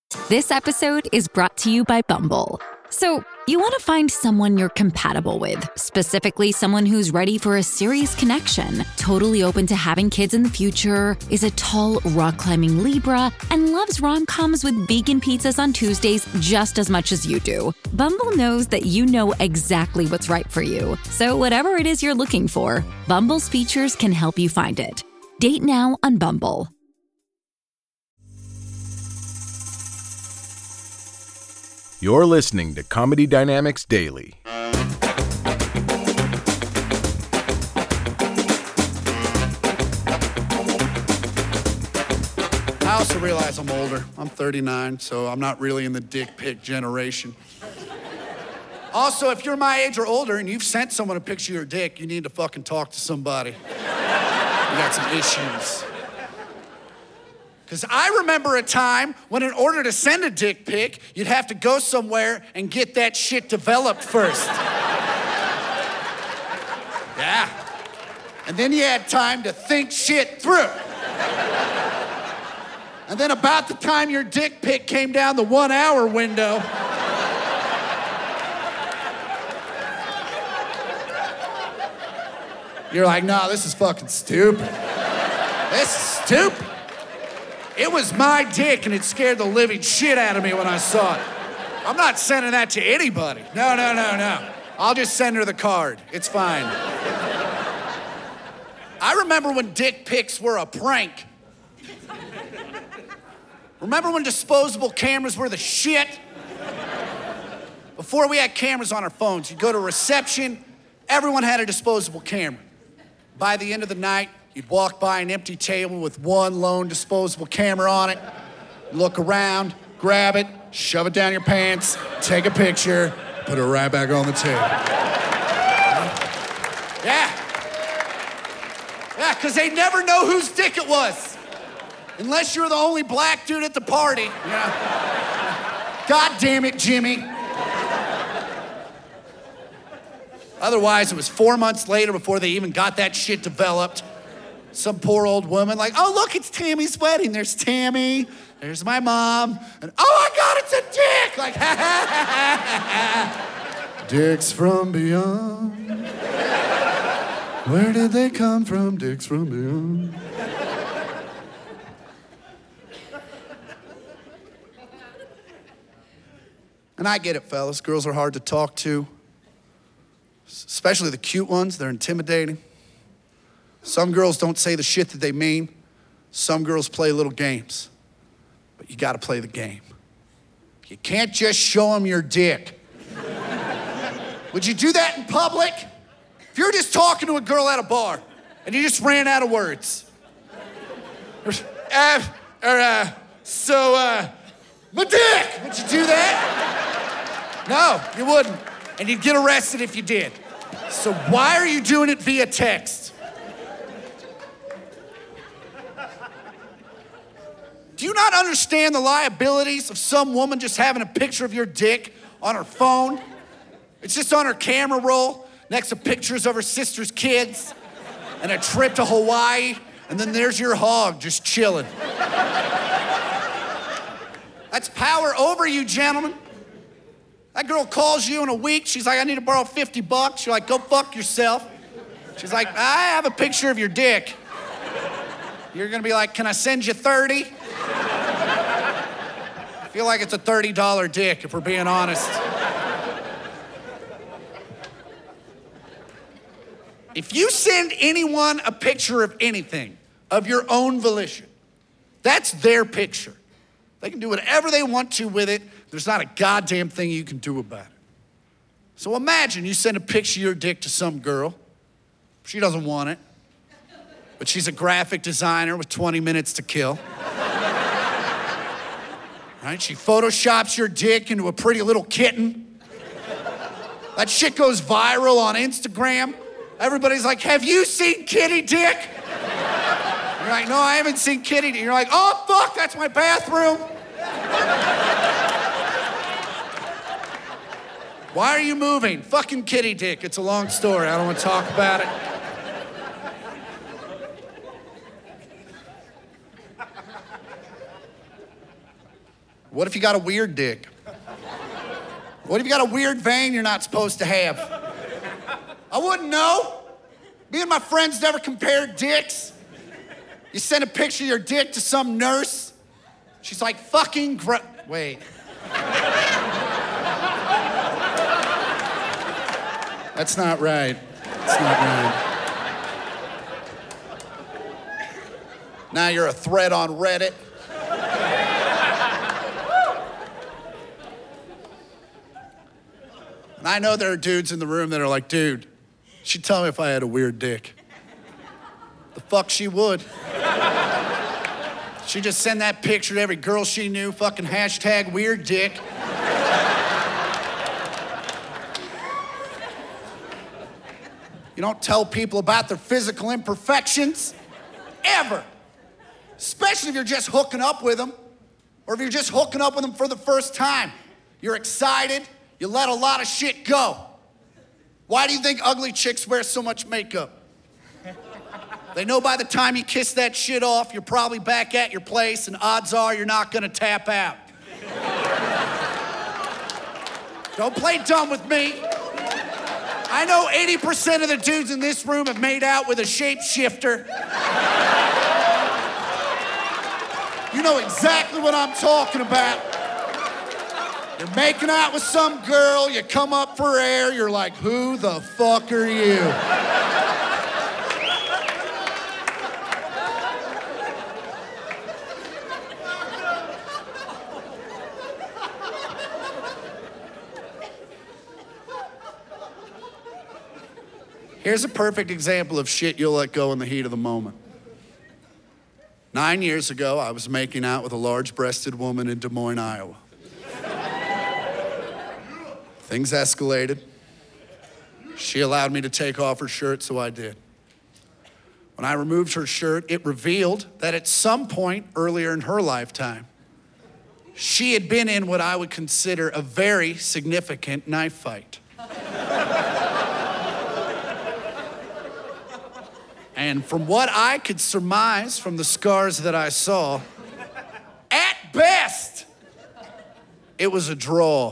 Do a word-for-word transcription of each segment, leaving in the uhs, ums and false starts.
This episode is brought to you by Bumble. So, you want to find someone you're compatible with, specifically someone who's ready for a serious connection, totally open to having kids in the future, is a tall, rock-climbing Libra, and loves rom-coms with vegan pizzas on Tuesdays just as much as you do. Bumble knows that you know exactly what's right for you. So whatever it is you're looking for, Bumble's features can help you find it. Date now on Bumble. You're listening to Comedy Dynamics Daily. I also realize I'm older. I'm thirty-nine, so I'm not really in the dick pic generation. Also, if you're my age or older and you've sent someone a picture of your dick, you need to fucking talk to somebody. You got some issues. Because I remember a time when in order to send a dick pic, you'd have to go somewhere and get that shit developed first. Yeah. And then you had time to think shit through. And then about the time your dick pic came down the one hour window, you're like, nah, this is fucking stupid. This is stupid. It was my dick, and it scared the living shit out of me when I saw it. I'm not sending that to anybody. No, no, no, no. I'll just send her the card. It's fine. I remember when dick pics were a prank. Remember when disposable cameras were the shit? Before we had cameras on our phones, you'd go to reception, everyone had a disposable camera. By the end of the night, you'd walk by an empty table with one lone disposable camera on it, look around, grab it, shove it down your pants, take a picture, put it right back on the table. Yeah. Yeah, because they never know whose dick it was. Unless you're the only black dude at the party. You know? God damn it, Jimmy. Otherwise, it was four months later before they even got that shit developed. Some poor old woman like, oh, look, it's Tammy's wedding. There's Tammy, there's my mom, and oh my God, it's a dick! Like, ha ha ha ha ha. Dicks from beyond. Where did they come from? Dicks from beyond. And I get it, fellas. Girls are hard to talk to. Especially the cute ones, they're intimidating. Some girls don't say the shit that they mean. Some girls play little games. But you gotta play the game. You can't just show them your dick. Would you do that in public? If you're just talking to a girl at a bar and you just ran out of words. Uh, or, uh, so, uh, my dick! Would you do that? No, you wouldn't. And you'd get arrested if you did. So why are you doing it via text? Do you not understand the liabilities of some woman just having a picture of your dick on her phone? It's just on her camera roll next to pictures of her sister's kids and a trip to Hawaii, and then there's your hog just chilling. That's power over you, gentlemen. That girl calls you in a week. She's like, I need to borrow fifty bucks. You're like, go fuck yourself. She's like, I have a picture of your dick. You're gonna be like, can I send you thirty? I feel like it's a thirty dollar dick, if we're being honest. If you send anyone a picture of anything, of your own volition, that's their picture. They can do whatever they want to with it. There's not a goddamn thing you can do about it. So imagine you send a picture of your dick to some girl. She doesn't want it, but she's a graphic designer with twenty minutes to kill. Right? She photoshops your dick into a pretty little kitten. That shit goes viral on Instagram. Everybody's like, have you seen kitty dick? You're like, no, I haven't seen kitty dick. You're like, oh, fuck, that's my bathroom. Why are you moving? Fucking kitty dick. It's a long story. I don't want to talk about it. What if you got a weird dick? What if you got a weird vein you're not supposed to have? I wouldn't know. Me and my friends never compared dicks. You send a picture of your dick to some nurse. She's like, fucking gro- Wait. That's not right. That's not right. Now you're a thread on Reddit. And I know there are dudes in the room that are like, dude, she'd tell me if I had a weird dick. The fuck she would. She'd just send that picture to every girl she knew, fucking hashtag weird dick. You don't tell people about their physical imperfections, ever. Especially if you're just hooking up with them, or if you're just hooking up with them for the first time. You're excited, you let a lot of shit go. Why do you think ugly chicks wear so much makeup? They know by the time you kiss that shit off, you're probably back at your place, and odds are you're not gonna tap out. Don't play dumb with me. I know eighty percent of the dudes in this room have made out with a shapeshifter. You know exactly what I'm talking about. You're making out with some girl, you come up for air, you're like, who the fuck are you? Here's a perfect example of shit you'll let go in the heat of the moment. Nine years ago, I was making out with a large-breasted woman in Des Moines, Iowa. Things escalated. She allowed me to take off her shirt, so I did. When I removed her shirt, it revealed that at some point earlier in her lifetime, she had been in what I would consider a very significant knife fight. And from what I could surmise from the scars that I saw, at best, it was a draw.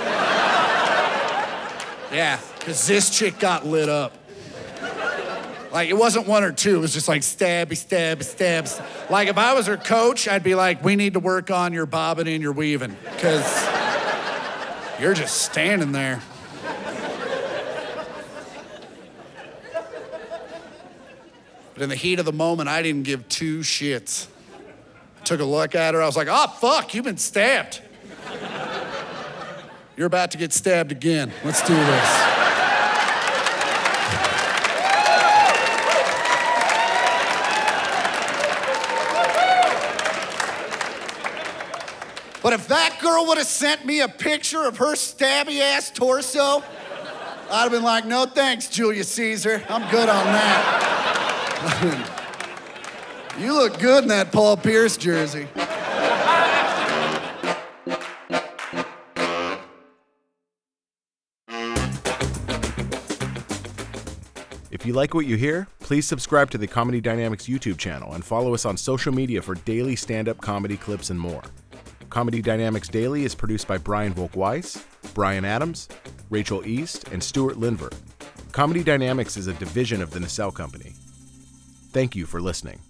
Yeah, because this chick got lit up. Like, it wasn't one or two, it was just like stabby, stabby, stabs. Like, if I was her coach, I'd be like, we need to work on your bobbing and your weaving, because you're just standing there. But in the heat of the moment, I didn't give two shits. I took a look at her, I was like, oh, fuck, you've been stabbed. You're about to get stabbed again. Let's do this. But if that girl would have sent me a picture of her stabby-ass torso, I'd have been like, no thanks, Julius Caesar. I'm good on that. You look good in that Paul Pierce jersey. If you like what you hear, please subscribe to the Comedy Dynamics YouTube channel and follow us on social media for daily stand-up comedy clips and more. Comedy Dynamics Daily is produced by Brian Volk-Weiss, Brian Adams, Rachel East, and Stuart Lindver. Comedy Dynamics is a division of the Nacelle Company. Thank you for listening.